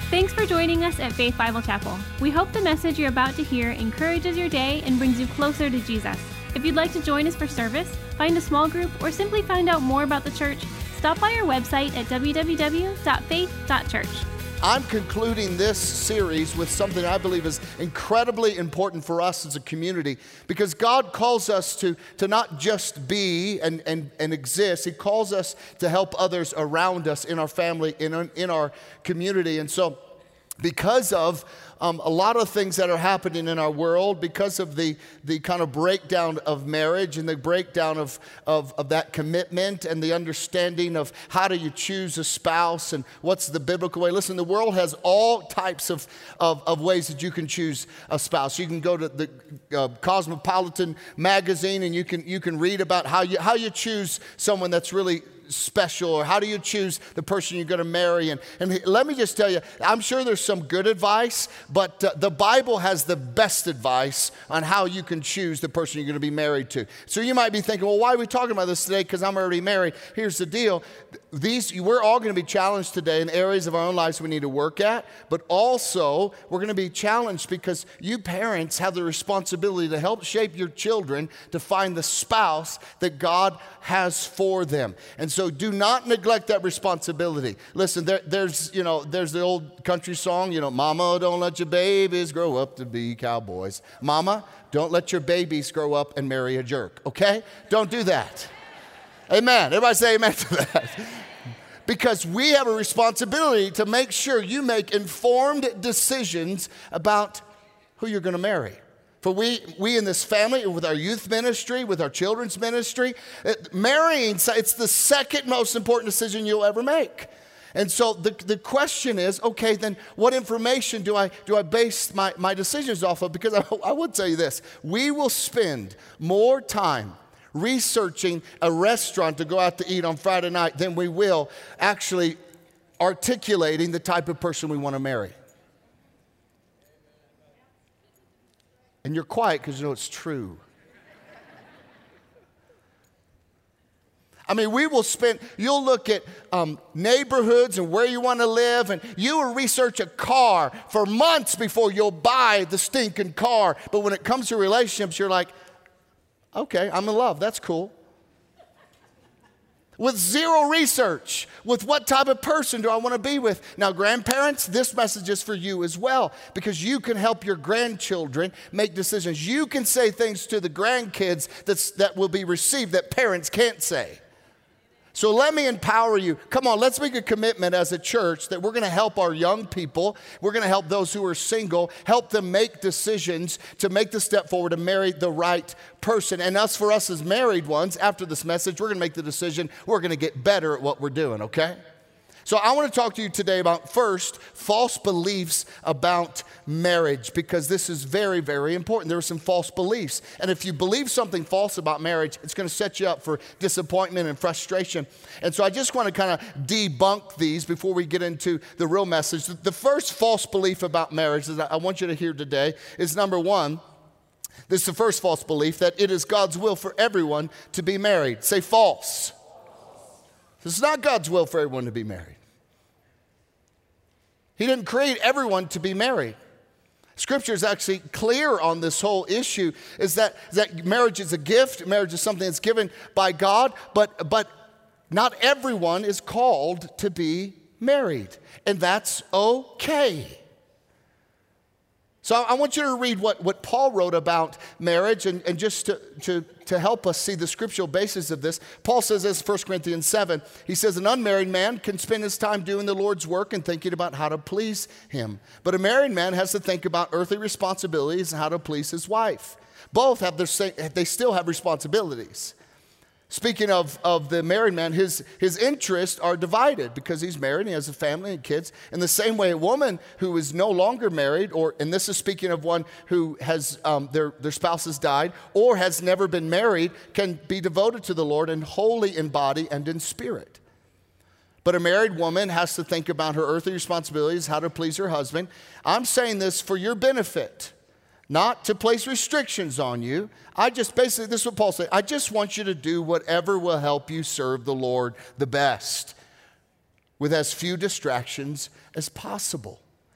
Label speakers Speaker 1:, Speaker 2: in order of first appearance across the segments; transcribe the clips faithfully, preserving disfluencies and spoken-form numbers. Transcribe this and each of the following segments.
Speaker 1: Thanks for joining us at Faith Bible Chapel. We hope the message you're about to hear encourages your day and brings you closer to Jesus. If you'd like to join us for service, find a small group, or simply find out more about the church, stop by our website at w w w dot faith dot church.
Speaker 2: I'm concluding this series with something I believe is incredibly important for us as a community, because God calls us to, to not just be and, and, and exist. He calls us to help others around us in our family, in, in our community. And so because of um, a lot of things that are happening in our world, because of the, the kind of breakdown of marriage and the breakdown of, of, of that commitment and the understanding of how do you choose a spouse and what's the biblical way. Listen, the world has all types of, of, of ways that you can choose a spouse. You can go to the uh, Cosmopolitan magazine and you can, you can read about how you, how you choose someone that's really special, or how do you choose the person you're going to marry. And, and let me just tell you, I'm sure there's some good advice, but uh, the Bible has the best advice on how you can choose the person you're going to be married to. So you might be thinking, well, why are we talking about this today? Because I'm already married. Here's the deal. These, we're all going to be challenged today in areas of our own lives we need to work at, but also we're going to be challenged because you parents have the responsibility to help shape your children to find the spouse that God has for them. And so do not neglect that responsibility. Listen, there, there's, you know, there's the old country song, you know, Mama, don't let your babies grow up to be cowboys. Mama, don't let your babies grow up and marry a jerk, okay? Don't do that. Amen. Everybody say amen to that. Because we have a responsibility to make sure you make informed decisions about who you're going to marry. For we, we in this family, with our youth ministry, with our children's ministry, it, marrying, it's the second most important decision you'll ever make. And so the, the question is, okay, then what information do I do I base my, my decisions off of? Because I, I would tell you this, we will spend more time researching a restaurant to go out to eat on Friday night than we will actually articulating the type of person we want to marry. And you're quiet because you know it's true. I mean, we will spend, you'll look at um, neighborhoods and where you want to live, and you will research a car for months before you'll buy the stinking car. But when it comes to relationships, you're like, okay, I'm in love. That's cool. With zero research, with what type of person do I want to be with? Now, grandparents, this message is for you as well, because you can help your grandchildren make decisions. You can say things to the grandkids that's, that will be received that parents can't say. So let me empower you. Come on, let's make a commitment as a church that we're going to help our young people. We're going to help those who are single, help them make decisions to make the step forward to marry the right person. And us, for us as married ones, after this message, we're going to make the decision. We're going to get better at what we're doing, okay? So I want to talk to you today about, first, false beliefs about marriage, because this is very, very important. There are some false beliefs. And if you believe something false about marriage, it's going to set you up for disappointment and frustration. And so I just want to kind of debunk these before we get into the real message. The first false belief about marriage that I want you to hear today is, number one, this is the first false belief, that it is God's will for everyone to be married. Say false. It's not God's will for everyone to be married. He didn't create everyone to be married. Scripture is actually clear on this whole issue, is that, that marriage is a gift. Marriage is something that's given by God, but, but not everyone is called to be married, and that's okay. So I want you to read what, what Paul wrote about marriage, and, and just to, to, to help us see the scriptural basis of this. Paul says this, First Corinthians seven. He says, an unmarried man can spend his time doing the Lord's work and thinking about how to please him. But a married man has to think about earthly responsibilities and how to please his wife. Both have their same, they still have responsibilities. Speaking of, of the married man, his, his interests are divided because he's married and he has a family and kids. In the same way, a woman who is no longer married, or, and this is speaking of one who has, um, their, their spouse has died or has never been married, can be devoted to the Lord and holy in body and in spirit. But a married woman has to think about her earthly responsibilities, how to please her husband. I'm saying this for your benefit, not to place restrictions on you. I just, basically, this is what Paul said. I just want you to do whatever will help you serve the Lord the best with as few distractions as possible.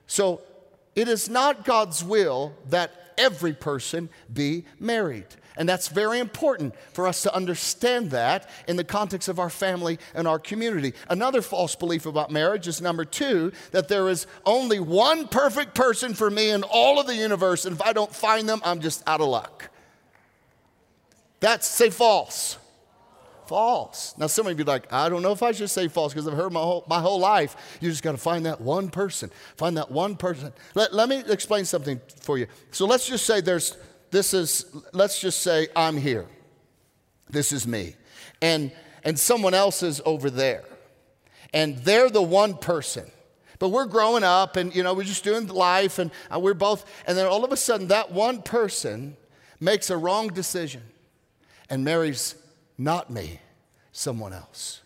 Speaker 2: So it is not God's will that every person be married. And that's very important for us to understand that in the context of our family and our community. Another false belief about marriage is number two, that there is only one perfect person for me in all of the universe, and if I don't find them, I'm just out of luck. That's, say false. False. Now some of you are like, I don't know if I should say false because I've heard my whole, my whole life. You just got to find that one person. Find that one person. Let, let me explain something for you. So let's just say there's, this is, let's just say I'm here. This is me. And, and someone else is over there. And they're the one person. But we're growing up and, you know, we're just doing life and we're both, and then all of a sudden that one person makes a wrong decision and marries not me, someone else.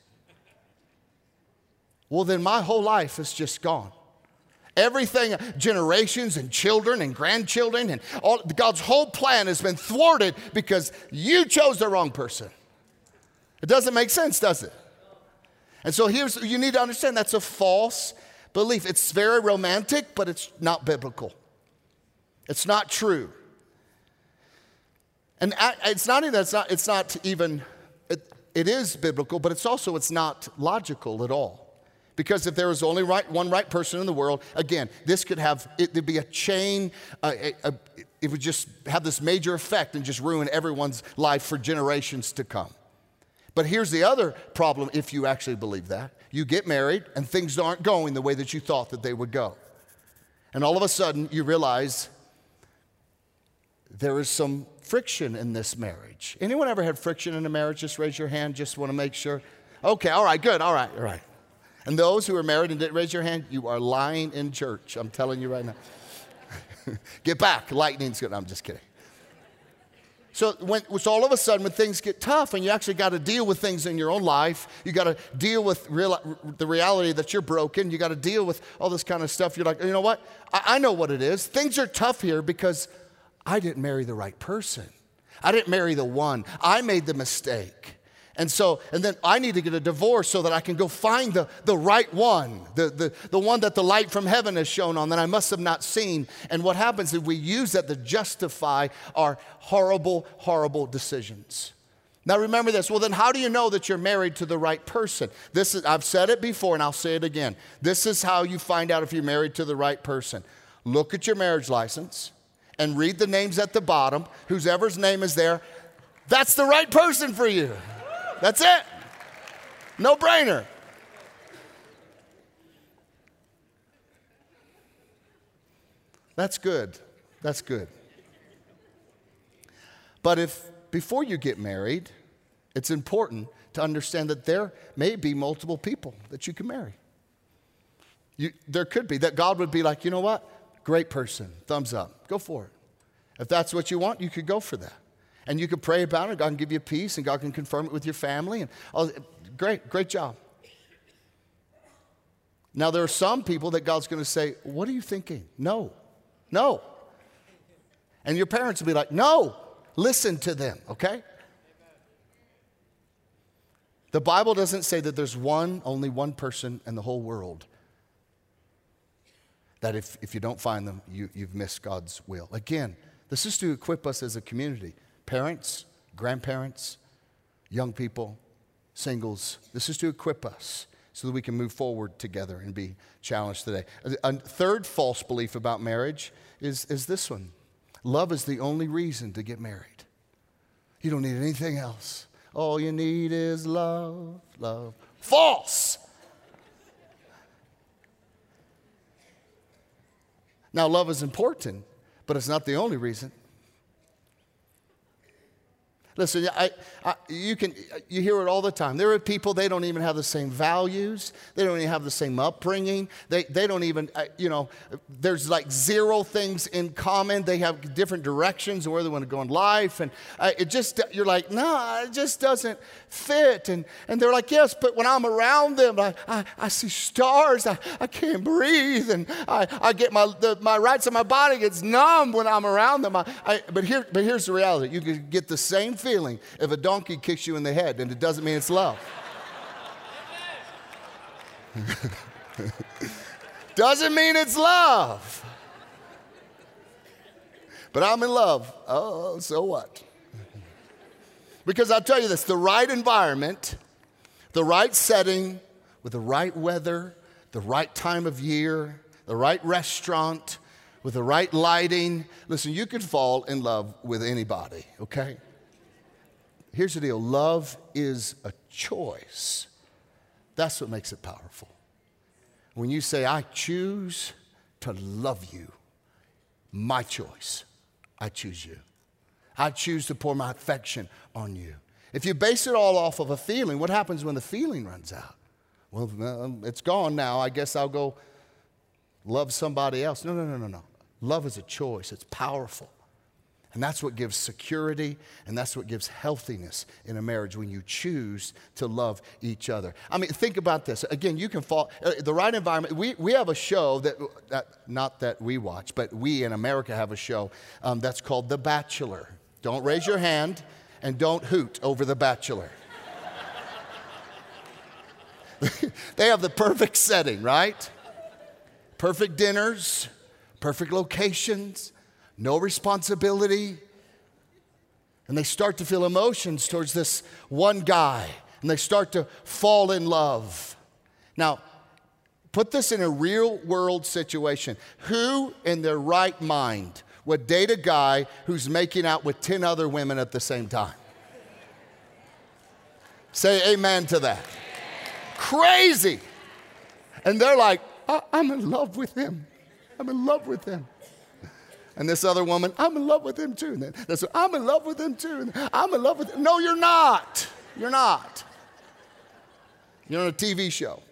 Speaker 2: Well, then my whole life is just gone. Everything, generations and children and grandchildren and all, God's whole plan has been thwarted because you chose the wrong person. It doesn't make sense, does it? And so here's, you need to understand that's a false belief. It's very romantic, but it's not biblical. It's not true. And it's not even, it's not, it's not even, it, it is biblical, but it's also, it's not logical at all. Because if there was only right, one right person in the world, again, this could have, it would be a chain, uh, a, a, it would just have this major effect and just ruin everyone's life for generations to come. But here's the other problem if you actually believe that. You get married and things aren't going the way that you thought that they would go. And all of a sudden you realize there is some friction in this marriage. Anyone ever had friction in a marriage? Just raise your hand, just want to make sure. Okay, all right, good, all right, all right. And those who are married and didn't raise your hand, you are lying in church. I'm telling you right now. Get back, lightning's good. No, I'm just kidding. So, when, so all of a sudden when things get tough and you actually got to deal with things in your own life, you got to deal with real, the reality that you're broken, you got to deal with all this kind of stuff. You're like, you know what? I, I know what it is. Things are tough here because I didn't marry the right person. I didn't marry the one. I made the mistake. And so, and then I need to get a divorce so that I can go find the, the right one, the, the, the one that the light from heaven has shown on that I must have not seen. And what happens is we use that to justify our horrible, horrible decisions. Now remember this. Well, then how do you know that you're married to the right person? This is, I've said it before and I'll say it again. This is how you find out if you're married to the right person. Look at your marriage license and read the names at the bottom. Whoever's name is there, that's the right person for you. That's it. No brainer. That's good. That's good. But if before you get married, it's important to understand that there may be multiple people that you can marry. You, there could be that God would be like, you know what? Great person. Thumbs up. Go for it. If that's what you want, you could go for that. And you can pray about it. God can give you peace, and God can confirm it with your family. And all, great, great job. Now, there are some people that God's going to say, what are you thinking? No, no. And your parents will be like, no, listen to them, okay? The Bible doesn't say that there's one, only one person in the whole world that if, if you don't find them, you, you've missed God's will. Again, this is to equip us as a community. Parents, grandparents, young people, singles. This is to equip us so that we can move forward together and be challenged today. A third false belief about marriage is, is this one. Love is the only reason to get married. You don't need anything else. All you need is love, love. False! Now, love is important, but it's not the only reason. Listen, I, I, you can you hear it all the time. There are people, they don't even have the same values. They don't even have the same upbringing. They, they don't even, you know, there's like zero things in common. They have different directions of where they want to go in life. And uh, it just, you're like, no, it just doesn't fit. And, and they're like, yes, but when I'm around them, I, I, I see stars. I, I can't breathe. And I, I get my, the, my right side of my body gets numb when I'm around them. I, I, but, here, but here's the reality. You can get the same feeling if a donkey kicks you in the head, and it doesn't mean it's love. Doesn't mean it's love. But I'm in love. Oh, so what? Because I'll tell you this, the right environment, the right setting, with the right weather, the right time of year, the right restaurant, with the right lighting. Listen, you can fall in love with anybody, okay? Here's the deal. Love is a choice. That's what makes it powerful. When you say, I choose to love you, my choice, I choose you. I choose to pour my affection on you. If you base it all off of a feeling, what happens when the feeling runs out? Well, it's gone now. I guess I'll go love somebody else. No, no, no, no, no. Love is a choice. It's powerful. And that's what gives security, and that's what gives healthiness in a marriage, when you choose to love each other. I mean, think about this. Again, you can fall, uh, the right environment. We, we have a show that, that, not that we watch, but we in America have a show um, that's called The Bachelor. Don't raise your hand, and don't hoot over The Bachelor. They have the perfect setting, right? Perfect dinners, perfect locations, no responsibility. And they start to feel emotions towards this one guy, and they start to fall in love. Now, put this in a real world situation. Who in their right mind would date a guy who's making out with ten other women at the same time? Say amen to that. Crazy. And they're like, I- I'm in love with him. I'm in love with him. And this other woman, I'm in love with him too. And then this, I'm in love with him too. And I'm in love with him. No, you're not. You're not. You're on a T V show.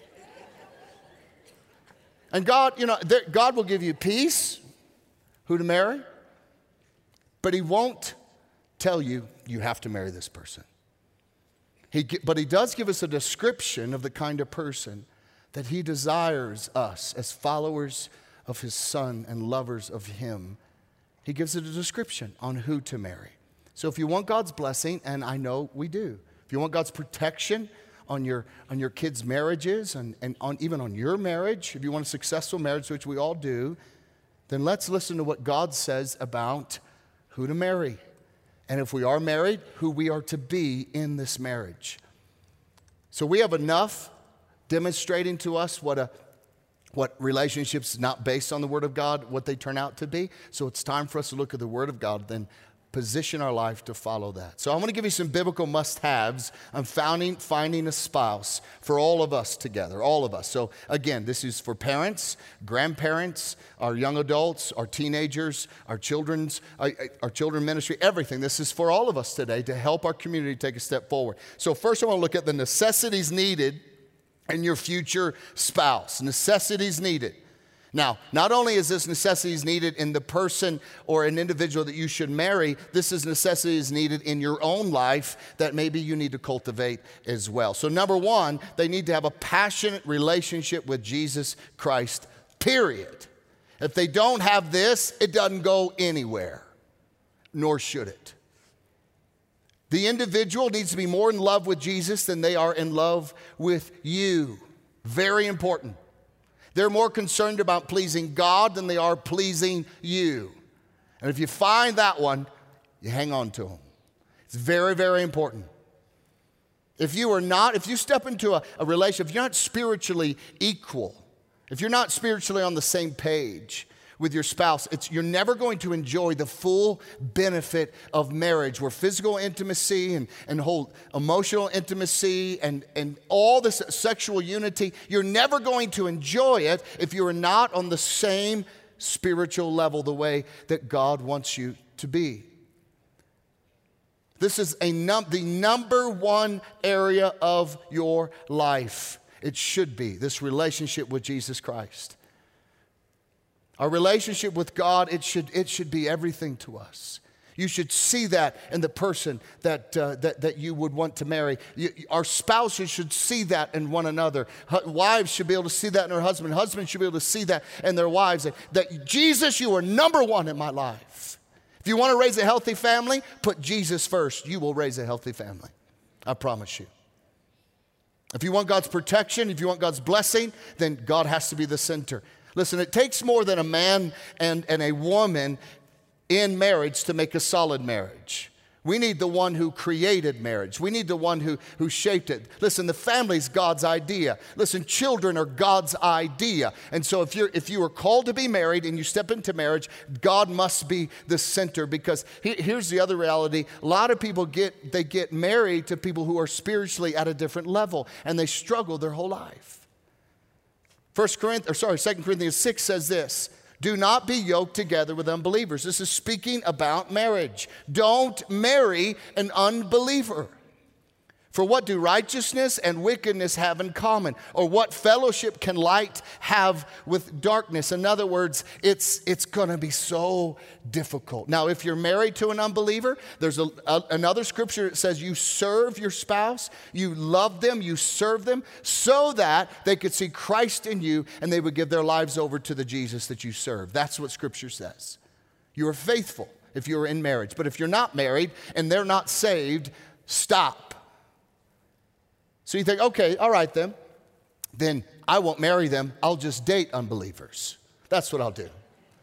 Speaker 2: And God, you know, there, God will give you peace, who to marry, but he won't tell you you have to marry this person. He, but he does give us a description of the kind of person that he desires us as followers of his son and lovers of him. He gives it a description on who to marry. So if you want God's blessing, and I know we do, if you want God's protection on your, on your kids' marriages and, and on, even on your marriage, if you want a successful marriage, which we all do, then let's listen to what God says about who to marry. And if we are married, who we are to be in this marriage. So we have enough demonstrating to us what a what relationships not based on the Word of God, what they turn out to be. So it's time for us to look at the Word of God, then position our life to follow that. So I want to give you some biblical must-haves on finding, finding a spouse for all of us together, all of us. So again, this is for parents, grandparents, our young adults, our teenagers, our children's, our, our children ministry, everything. This is for all of us today to help our community take a step forward. So first I want to look at the necessities needed in your future spouse. Necessities needed. Now, not only is this necessities needed in the person or an individual that you should marry, this is necessities needed in your own life that maybe you need to cultivate as well. So number one, they need to have a passionate relationship with Jesus Christ, period. If they don't have this, it doesn't go anywhere, nor should it. The individual needs to be more in love with Jesus than they are in love with you. Very important. They're more concerned about pleasing God than they are pleasing you. And if you find that one, you hang on to them. It's very, very important. If you are not, if you step into a, a relationship, if you're not spiritually equal, if you're not spiritually on the same page with your spouse, it's, you're never going to enjoy the full benefit of marriage, where physical intimacy and, and whole emotional intimacy and, and all this sexual unity, you're never going to enjoy it if you are not on the same spiritual level, the way that God wants you to be. This is a num- the number one area of your life. It should be this relationship with Jesus Christ. Our relationship with God, it should, it should be everything to us. You should see that in the person that, uh, that, that you would want to marry. You, our spouses should see that in one another. H- wives should be able to see that in their husband. Husbands should be able to see that in their wives. That, that Jesus, you are number one in my life. If you want to raise a healthy family, put Jesus first. You will raise a healthy family. I promise you. If you want God's protection, if you want God's blessing, then God has to be the center. Listen, it takes more than a man and, and a woman in marriage to make a solid marriage. We need the one who created marriage. We need the one who, who shaped it. Listen, the family's God's idea. Listen, children are God's idea. And so if you're if you are called to be married and you step into marriage, God must be the center, because he, here's the other reality. A lot of people get they get married to people who are spiritually at a different level, and they struggle their whole life. First Corinthians, or sorry, Second Corinthians six says this: do not be yoked together with unbelievers. This is speaking about marriage. Don't marry an unbeliever. For what do righteousness and wickedness have in common? Or what fellowship can light have with darkness? In other words, it's, it's going to be so difficult. Now, if you're married to an unbeliever, there's a, a, another scripture that says you serve your spouse, you love them, you serve them, so that they could see Christ in you and they would give their lives over to the Jesus that you serve. That's what scripture says. You are faithful if you're in marriage. But if you're not married and they're not saved, stop. So you think, okay, all right then, then I won't marry them. I'll just date unbelievers. That's what I'll do.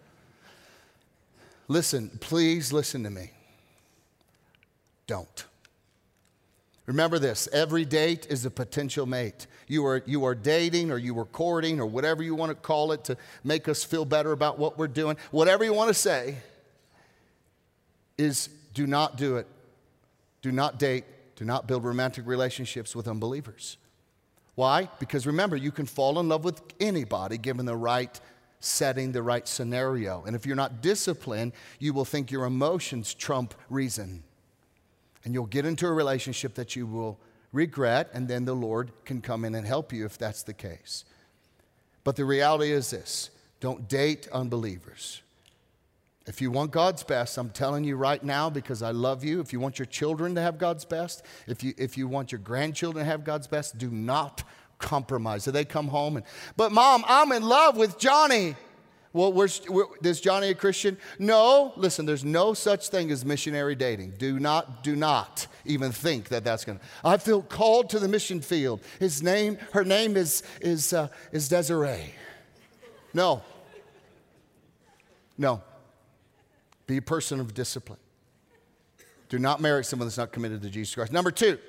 Speaker 2: Listen, please listen to me. Don't. Remember this, every date is a potential mate. You are, you are dating, or you were courting, or whatever you want to call it to make us feel better about what we're doing. Whatever you want to say is do not do it. Do not date. Do not build romantic relationships with unbelievers. Why? Because remember, you can fall in love with anybody given the right setting, the right scenario. And if you're not disciplined, you will think your emotions trump reason. And you'll get into a relationship that you will regret, and then the Lord can come in and help you if that's the case. But the reality is this: don't date unbelievers. If you want God's best, I'm telling you right now, because I love you, if you want your children to have God's best, if you if you want your grandchildren to have God's best, do not compromise. So they come home and, but Mom, I'm in love with Johnny. Well, where's, where, is Johnny a Christian? No. Listen, there's no such thing as missionary dating. Do not, do not even think that that's going to. I feel called to the mission field. His name, her name is, is, uh, is Desiree. No. No. Be a person of discipline. Do not marry someone that's not committed to Jesus Christ. Number two,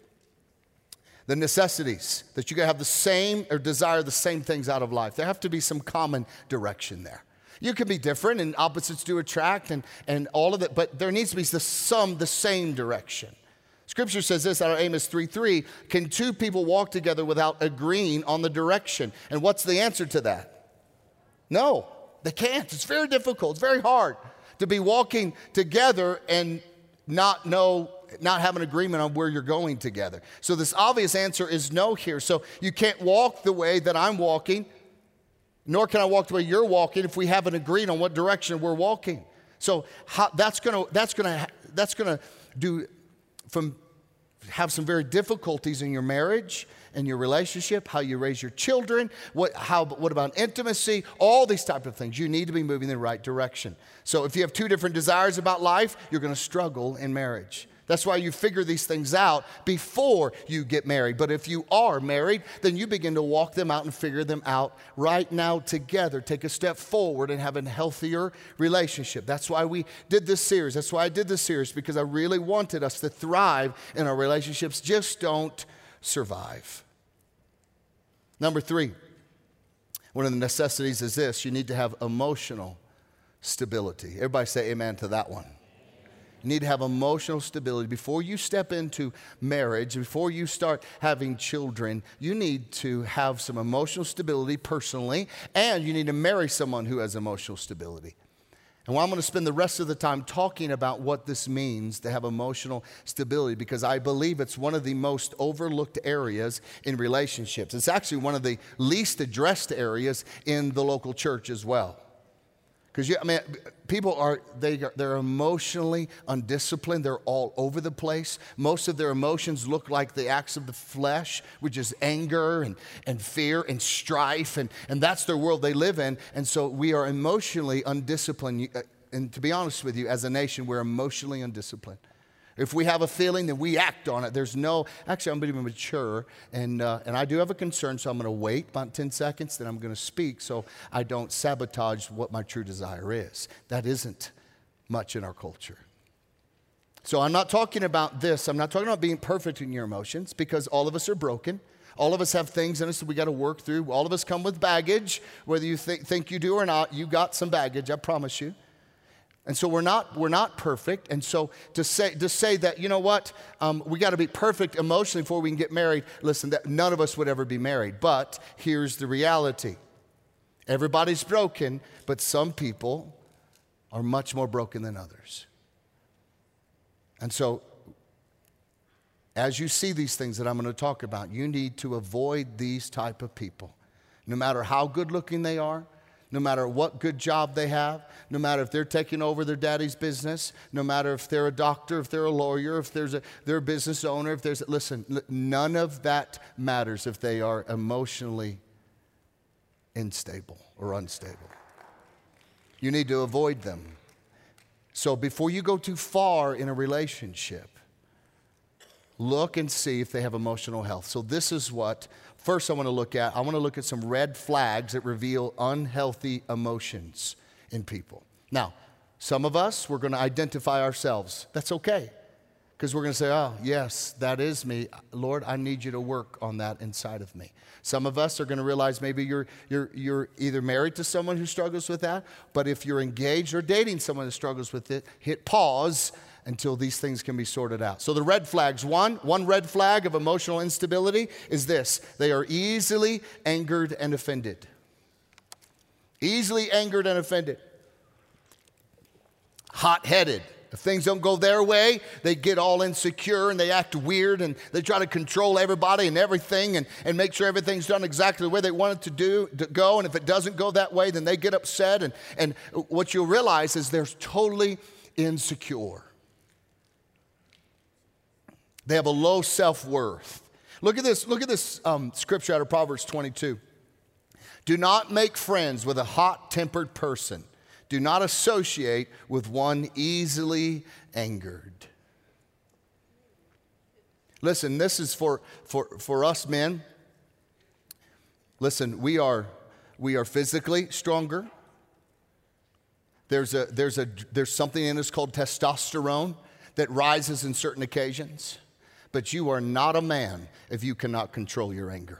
Speaker 2: the necessities, that you gotta have the same or desire the same things out of life. There have to be some common direction there. You can be different and opposites do attract and, and all of that, but there needs to be the some, the same direction. Scripture says this out of Amos three three, can two people walk together without agreeing on the direction? And what's the answer to that? No, they can't. It's very difficult. It's very hard to be walking together and not know, not have an agreement on where you're going together. So this obvious answer is no here. So you can't walk the way that I'm walking, nor can I walk the way you're walking if we haven't agreed on what direction we're walking. So how, that's gonna that's gonna that's gonna do from have some very difficulties in your marriage and your relationship, how you raise your children, what, how, what about intimacy, all these type of things. You need to be moving in the right direction. So if you have two different desires about life, you're going to struggle in marriage. That's why you figure these things out before you get married. But if you are married, then you begin to walk them out and figure them out right now together. Take a step forward and have a healthier relationship. That's why we did this series. That's why I did this series, because I really wanted us to thrive in our relationships. Just don't survive. Number three, one of the necessities is this: you need to have emotional stability. Everybody say amen to that one. You need to have emotional stability. Before you step into marriage, before you start having children, you need to have some emotional stability personally, and you need to marry someone who has emotional stability. And well, I'm going to spend the rest of the time talking about what this means to have emotional stability, because I believe it's one of the most overlooked areas in relationships. It's actually one of the least addressed areas in the local church as well. Because, I mean, people are, they, they're emotionally undisciplined. They're all over the place. Most of their emotions look like the acts of the flesh, which is anger and, and fear and strife. And, and that's their world they live in. And so we are emotionally undisciplined. And to be honest with you, as a nation, we're emotionally undisciplined. If we have a feeling, then we act on it. There's no, actually, I'm going to be mature, and, uh, and I do have a concern, so I'm going to wait about ten seconds, then I'm going to speak so I don't sabotage what my true desire is. That isn't much in our culture. So I'm not talking about this. I'm not talking about being perfect in your emotions, because all of us are broken. All of us have things in us that we got to work through. All of us come with baggage. Whether you think, think you do or not, you got some baggage, I promise you. And so we're not, we're not perfect. And so to say, to say that, you know what, um, we got to be perfect emotionally before we can get married, listen, that none of us would ever be married. But here's the reality. Everybody's broken, but some people are much more broken than others. And so as you see these things that I'm going to talk about, you need to avoid these type of people. No matter how good looking they are, no matter what good job they have, no matter if they're taking over their daddy's business, no matter if they're a doctor, if they're a lawyer, if there's a, they're a business owner, if there's, a, listen, none of that matters if they are emotionally unstable or unstable. You need to avoid them. So before you go too far in a relationship, look and see if they have emotional health. So this is what, first I want to look at. I want to look at some red flags that reveal unhealthy emotions in people. Now, some of us, we're going to identify ourselves. That's okay. Because we're going to say, oh, yes, that is me. Lord, I need you to work on that inside of me. Some of us are going to realize maybe you're, you're, you're either married to someone who struggles with that, but if you're engaged or dating someone who struggles with it, hit pause until these things can be sorted out. So the red flags, one, one red flag of emotional instability is this. They are easily angered and offended. Easily angered and offended. Hot-headed. If things don't go their way, they get all insecure and they act weird and they try to control everybody and everything and, and make sure everything's done exactly the way they want it to do to go. And if it doesn't go that way, then they get upset. And, and what you'll realize is they're totally insecure. They have a low self-worth. Look at this, look at this um, scripture out of Proverbs twenty-two. Do not make friends with a hot-tempered person. Do not associate with one easily angered. Listen, this is for, for, for us men. Listen, we are, we are physically stronger. There's, a, there's, a, there's something in us called testosterone that rises in certain occasions. But you are not a man if you cannot control your anger.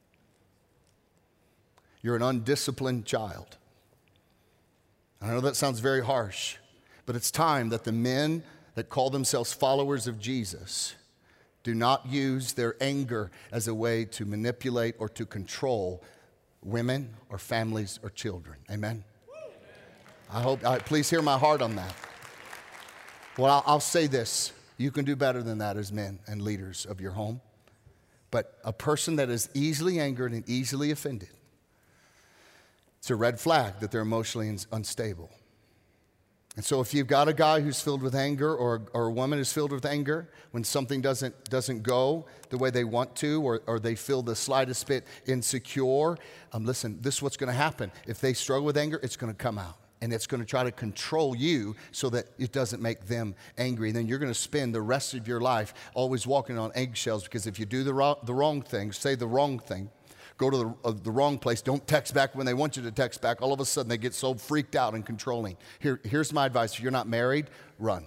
Speaker 2: You're an undisciplined child. I know that sounds very harsh, but it's time that the men that call themselves followers of Jesus do not use their anger as a way to manipulate or to control women or families or children. Amen? I hope, I, please hear my heart on that. Well, I'll, I'll say this. You can do better than that as men and leaders of your home. But a person that is easily angered and easily offended, it's a red flag that they're emotionally unstable. And so if you've got a guy who's filled with anger or, or a woman who's filled with anger, when something doesn't, doesn't go the way they want to or, or they feel the slightest bit insecure, um, listen, this is what's going to happen. If they struggle with anger, it's going to come out. And it's going to try to control you so that it doesn't make them angry. And then you're going to spend the rest of your life always walking on eggshells, because if you do the wrong, the wrong thing, say the wrong thing, go to the, uh, the wrong place, don't text back when they want you to text back, all of a sudden they get so freaked out and controlling. Here, here's my advice. If you're not married, run.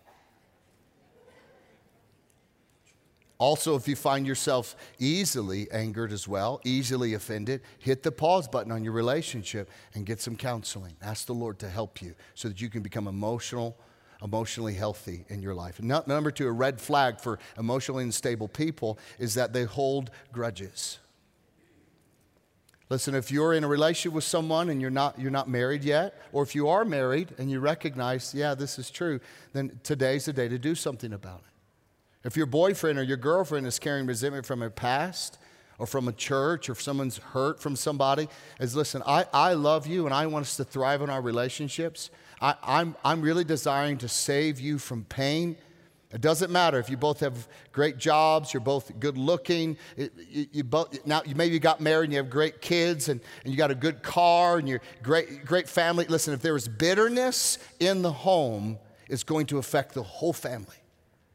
Speaker 2: Also, if you find yourself easily angered as well, easily offended, hit the pause button on your relationship and get some counseling. Ask the Lord to help you so that you can become emotional, emotionally healthy in your life. And number two, a red flag for emotionally unstable people is that they hold grudges. Listen, if you're in a relationship with someone and you're not, you're not married yet, or if you are married and you recognize, yeah, this is true, then today's the day to do something about it. If your boyfriend or your girlfriend is carrying resentment from a past or from a church or if someone's hurt from somebody, is listen, I, I love you and I want us to thrive in our relationships. I, I'm, I'm really desiring to save you from pain. It doesn't matter if you both have great jobs, you're both good looking, it, you, you both, now you maybe you got married and you have great kids and, and you got a good car and you're great, great family. Listen, if there is bitterness in the home, it's going to affect the whole family.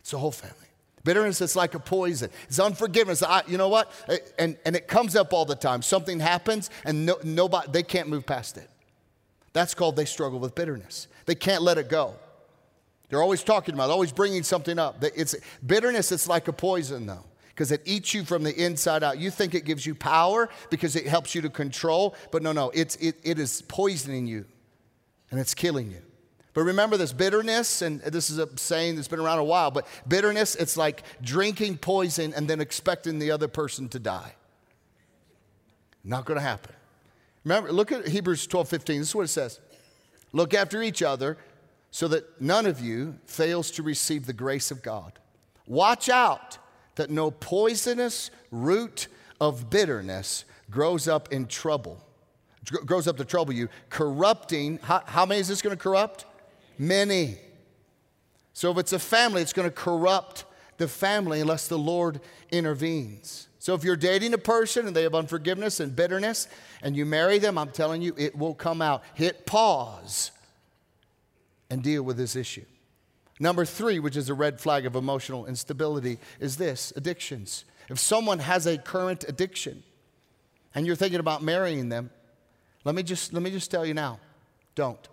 Speaker 2: It's the whole family. Bitterness is like a poison. It's unforgiveness. I, you know what? And, and it comes up all the time. Something happens and no, nobody, they can't move past it. That's called they struggle with bitterness. They can't let it go. They're always talking about it, always bringing something up. It's, bitterness is like a poison, though, because it eats you from the inside out. You think it gives you power because it helps you to control, but no, no, it's, it, it is poisoning you, and it's killing you. But remember this, bitterness, and this is a saying that's been around a while, but bitterness, it's like drinking poison and then expecting the other person to die. Not going to happen. Remember, look at Hebrews twelve fifteen. This is what it says. Look after each other so that none of you fails to receive the grace of God. Watch out that no poisonous root of bitterness grows up in trouble, grows up to trouble you, corrupting. How, how many is this going to corrupt? Many. So if it's a family, it's going to corrupt the family unless the Lord intervenes. So if you're dating a person and they have unforgiveness and bitterness and you marry them, I'm telling you, it will come out. Hit pause and deal with this issue. Number three, which is a red flag of emotional instability, is this, addictions. If someone has a current addiction and you're thinking about marrying them, let me just, let me just tell you now, don't.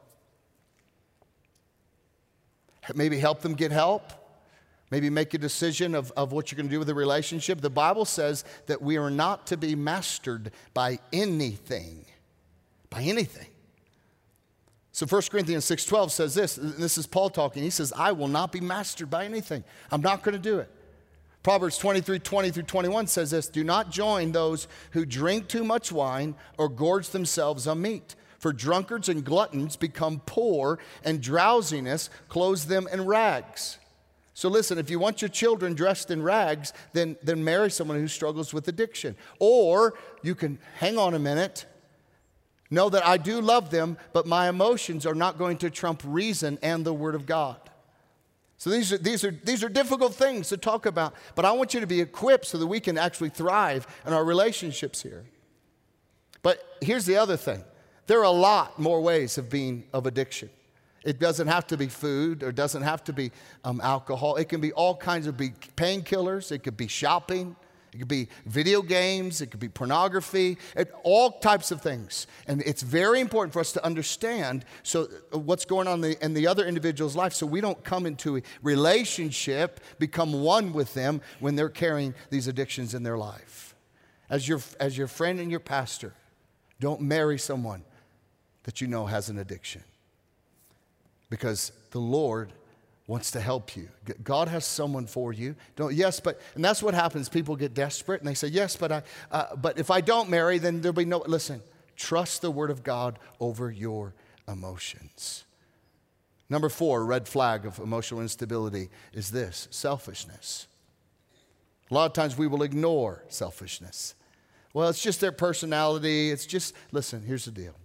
Speaker 2: Maybe help them get help. Maybe make a decision of, of what you're going to do with the relationship. The Bible says that we are not to be mastered by anything. By anything. So First Corinthians six twelve says this. This is Paul talking. He says, I will not be mastered by anything. I'm not going to do it. Proverbs twenty-three twenty through twenty-one says this. Do not join those who drink too much wine or gorge themselves on meat. For drunkards and gluttons become poor, and drowsiness clothes them in rags. So listen, if you want your children dressed in rags, then, then marry someone who struggles with addiction. Or you can hang on a minute, know that I do love them, but my emotions are not going to trump reason and the Word of God. So these are, these are, these are difficult things to talk about, but I want you to be equipped so that we can actually thrive in our relationships here. But here's the other thing. There are a lot more ways of being of addiction. It doesn't have to be food or doesn't have to be um, alcohol. It can be all kinds of big painkillers. It could be shopping. It could be video games. It could be pornography. It, all types of things. And it's very important for us to understand so what's going on in the, in the other individual's life so we don't come into a relationship, become one with them when they're carrying these addictions in their life. As your, as your friend and your pastor, don't marry someone that you know has an addiction. Because the Lord wants to help you. God has someone for you. Don't, yes, but, and that's what happens. People get desperate and they say, yes, but I, uh, but if I don't marry, then there'll be no, listen, trust the Word of God over your emotions. Number four, red flag of emotional instability is this, selfishness. A lot of times we will ignore selfishness. Well, it's just their personality. It's just, listen, here's the deal.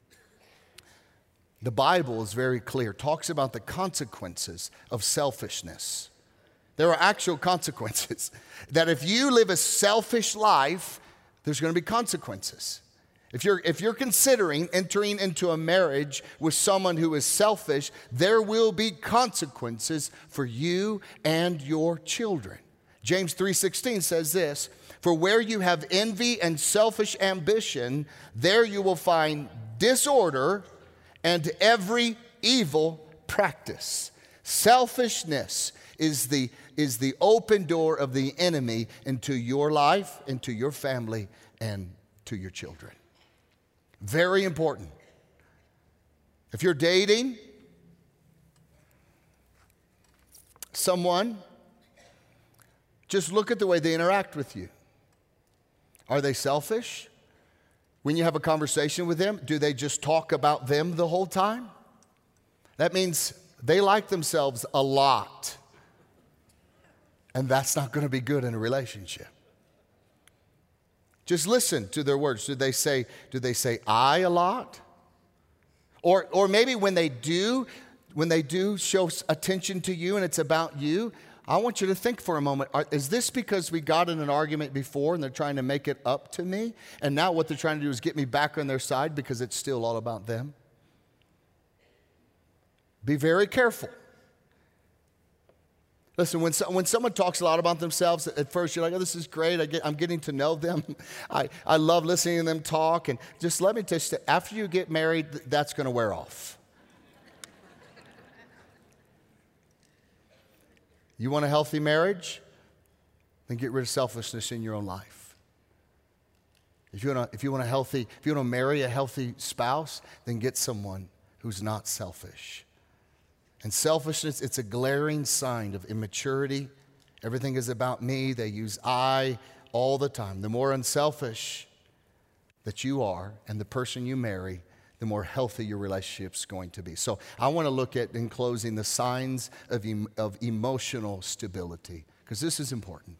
Speaker 2: The Bible is very clear, talks about the consequences of selfishness. There are actual consequences. That if you live a selfish life, there's going to be consequences. If you're, if you're considering entering into a marriage with someone who is selfish, there will be consequences for you and your children. James three sixteen says this, for where you have envy and selfish ambition, there you will find disorder and every evil practice. Selfishness is the, is the open door of the enemy into your life, into your family, and to your children. Very important. If you're dating someone, just look at the way they interact with you. Are they selfish? When you have a conversation with them, do they just talk about them the whole time? That means they like themselves a lot. And that's not going to be good in a relationship. Just listen to their words. Do they say, do they say I a lot? Or, or maybe when they do, when they do show attention to you and it's about you, I want you to think for a moment, are, is this because we got in an argument before and they're trying to make it up to me? And now what they're trying to do is get me back on their side because it's still all about them? Be very careful. Listen, when, so, when someone talks a lot about themselves, at first you're like, oh, this is great. I get, I'm getting to know them. I, I love listening to them talk. And just let me tell you, after you get married, that's going to wear off. You want a healthy marriage? Then get rid of selfishness in your own life. If you want a, if you want a healthy, if you want to marry a healthy spouse, then get someone who's not selfish. And selfishness, it's a glaring sign of immaturity. Everything is about me. They use I all the time. The more unselfish that you are and the person you marry, the more healthy your relationship's going to be. So I want to look at, in closing, the signs of, em- of emotional stability, because this is important.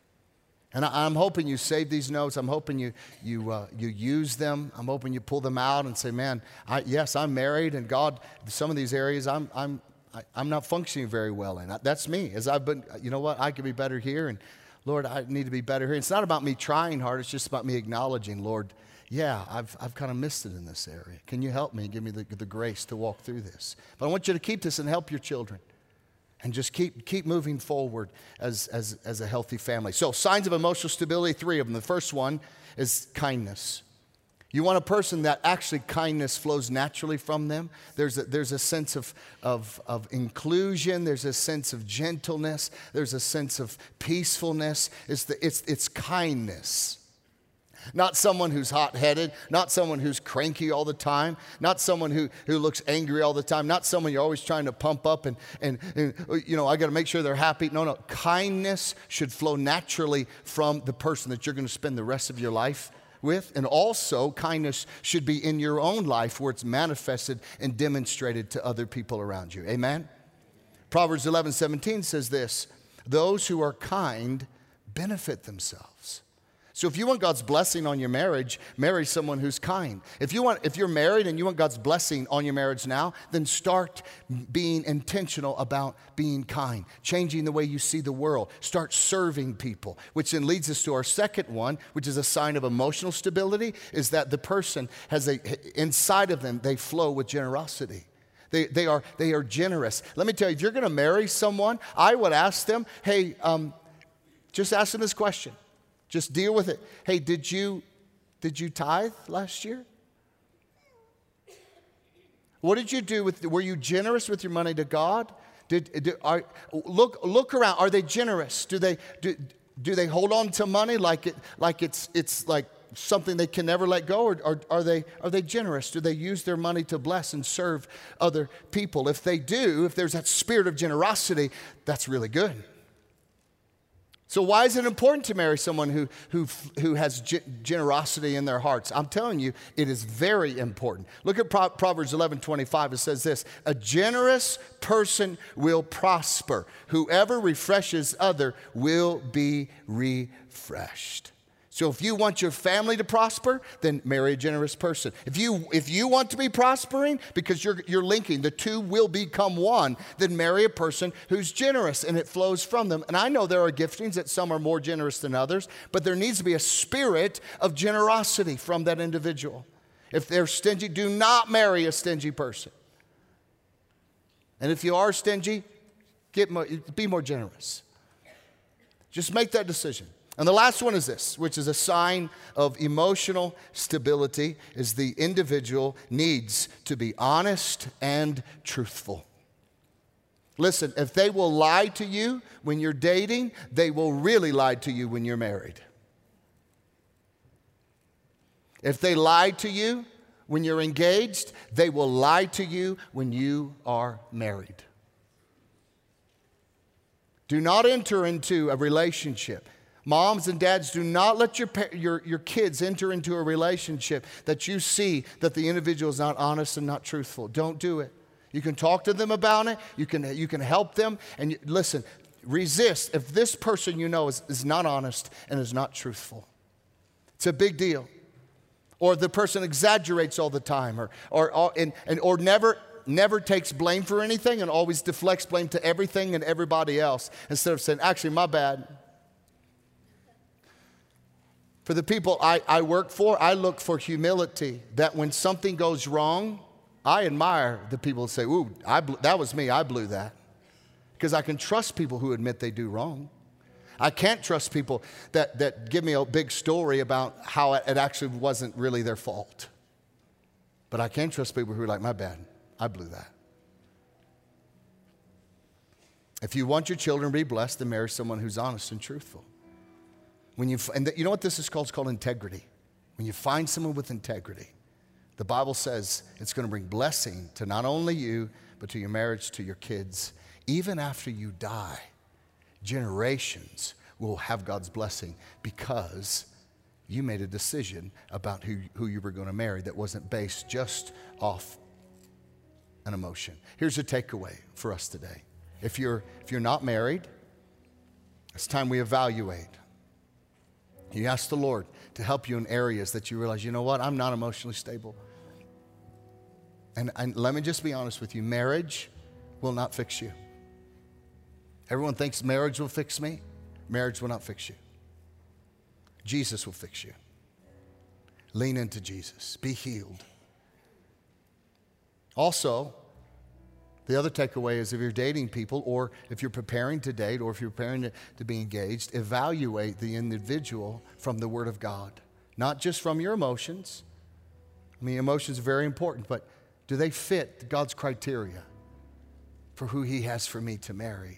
Speaker 2: And I, I'm hoping you save these notes. I'm hoping you you uh, you use them. I'm hoping you pull them out and say, man, I, yes, I'm married, and God, some of these areas I'm I'm I, I'm not functioning very well in. That's me. As I've been, you know what? I could be better here, and Lord, I need to be better here. It's not about me trying hard. It's just about me acknowledging, Lord, yeah, I've I've kind of missed it in this area. Can you help me and give me the, the grace to walk through this? But I want you to keep this and help your children. And just keep keep moving forward as, as, as a healthy family. So signs of emotional stability, three of them. The first one is kindness. You want a person that actually kindness flows naturally from them. There's a, there's a sense of, of, of inclusion. There's a sense of gentleness. There's a sense of peacefulness. It's, the, it's, it's kindness. Not someone who's hot-headed, not someone who's cranky all the time, not someone who, who looks angry all the time, not someone you're always trying to pump up and, and, and you know, I got to make sure they're happy. No, no. Kindness should flow naturally from the person that you're going to spend the rest of your life with. And also, kindness should be in your own life where it's manifested and demonstrated to other people around you. Amen? Proverbs eleven seventeen says this, those who are kind benefit themselves. So if you want God's blessing on your marriage, marry someone who's kind. If you want, if you're married and you want God's blessing on your marriage now, then start being intentional about being kind, changing the way you see the world. Start serving people, which then leads us to our second one, which is a sign of emotional stability, is that the person has a, inside of them, they flow with generosity. They, they, are, they are generous. Let me tell you, if you're going to marry someone, I would ask them, hey, um, just ask them this question. Just deal with it. Hey, did you did you tithe last year? What did you do with? Were you generous with your money to God? Did, did are, look look around? Are they generous? Do they do, do they hold on to money like it like it's it's like something they can never let go, or, or are they are they generous? Do they use their money to bless and serve other people? If they do, if there's that spirit of generosity, that's really good. So why is it important to marry someone who, who, who has ge- generosity in their hearts? I'm telling you, it is very important. Look at Pro- Proverbs eleven twenty-five. It says this, a generous person will prosper. Whoever refreshes other will be refreshed. So if you want your family to prosper, then marry a generous person. If you if you want to be prospering, because you're you're linking, the two will become one, then marry a person who's generous and it flows from them. And I know there are giftings that some are more generous than others, but there needs to be a spirit of generosity from that individual. If they're stingy, do not marry a stingy person. And if you are stingy, get more, be more generous. Just make that decision. And the last one is this, which is a sign of emotional stability, is the individual needs to be honest and truthful. Listen, if they will lie to you when you're dating, they will really lie to you when you're married. If they lie to you when you're engaged, they will lie to you when you are married. Do not enter into a relationship. Moms and dads, do not let your, your, your kids enter into a relationship that you see that the individual is not honest and not truthful. Don't do it. You can talk to them about it. You can, you can help them. And you, listen, resist if this person you know is, is not honest and is not truthful. It's a big deal. Or the person exaggerates all the time, or, or, or, and, and, or never... never takes blame for anything and always deflects blame to everything and everybody else instead of saying, actually, my bad. For the people I, I work for, I look for humility, that when something goes wrong, I admire the people who say, ooh, I blew, that was me, I blew that. because I can trust people who admit they do wrong. I can't trust people that, that give me a big story about how it, it actually wasn't really their fault. But I can trust people who are like, my bad, I blew that. If you want your children to be blessed, then marry someone who's honest and truthful. When you, and the, you know what this is called? It's called integrity. When you find someone with integrity, the Bible says it's going to bring blessing to not only you, but to your marriage, to your kids. Even after you die, generations will have God's blessing because you made a decision about who, who you were going to marry that wasn't based just off an emotion. Here's a takeaway for us today. If you're, if you're not married, it's time we evaluate. You ask the Lord to help you in areas that you realize, you know what, I'm not emotionally stable. And, and let me just be honest with you, marriage will not fix you. Everyone thinks marriage will fix me. Marriage will not fix you. Jesus will fix you. Lean into Jesus. Be healed. Also, the other takeaway is if you're dating people, or if you're preparing to date, or if you're preparing to, to be engaged, evaluate the individual from the Word of God. Not just from your emotions. I mean, emotions are very important, but do they fit God's criteria for who He has for me to marry?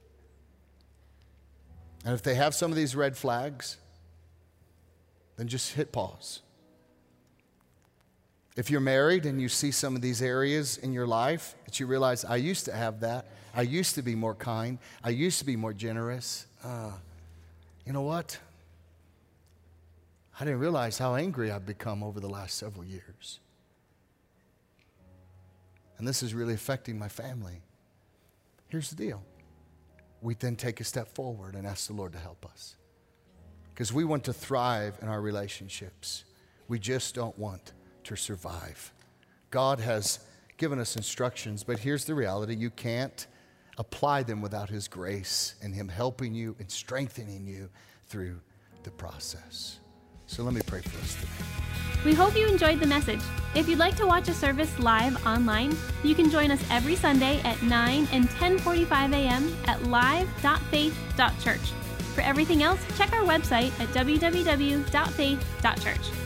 Speaker 2: And if they have some of these red flags, then just hit pause. If you're married and you see some of these areas in your life that you realize, I used to have that. I used to be more kind. I used to be more generous. Uh, you know what? I didn't realize how angry I've become over the last several years. And this is really affecting my family. Here's the deal. We then take a step forward and ask the Lord to help us. Because we want to thrive in our relationships. We just don't want to survive. God has given us instructions, but here's the reality. You can't apply them without His grace and Him helping you and strengthening you through the process. So let me pray for us today.
Speaker 1: We hope you enjoyed the message. If you'd like to watch a service live online, you can join us every Sunday at nine and ten forty-five a.m. at live dot faith dot church. For everything else, check our website at w w w dot faith dot church.